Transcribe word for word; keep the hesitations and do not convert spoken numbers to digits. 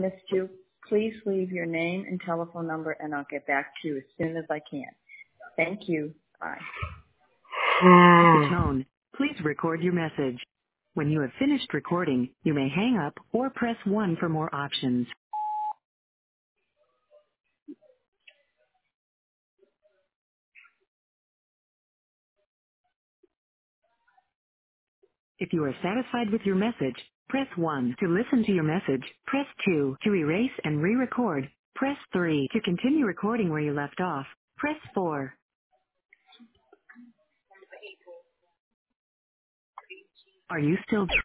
missed you, please leave your name and telephone number, and I'll get back to you as soon as I can. Thank you. Bye. At the tone, please record your message. When you have finished recording, you may hang up or press one for more options. If you are satisfied with your message, press one. To listen to your message, press two. To erase and re-record, press three. To continue recording where you left off, press four. Are you still